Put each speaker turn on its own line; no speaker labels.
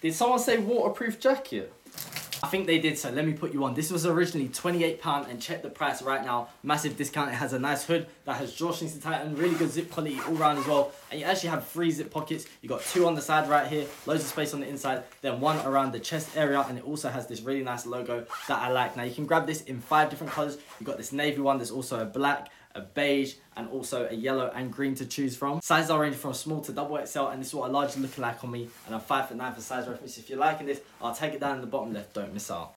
Did someone say waterproof jacket? I think they did, so let me put you on. This was originally £28 and check the price right now. Massive discount. It has a nice hood that has drawstrings to tighten, really good zip quality all around as well. And you actually have 3 zip pockets. You got 2 on the side right here, loads of space on the inside, then 1 around the chest area, and it also has this really nice logo that I like. Now you can grab this in 5 different colors. You got this navy one, there's also a black, a beige, and also a yellow and green to choose from. Sizes are ranging from small to double XL, and this is what a large is looking like on me, and I'm 5'9" for size reference. If you're liking this, I'll take it down in the bottom left, don't miss out.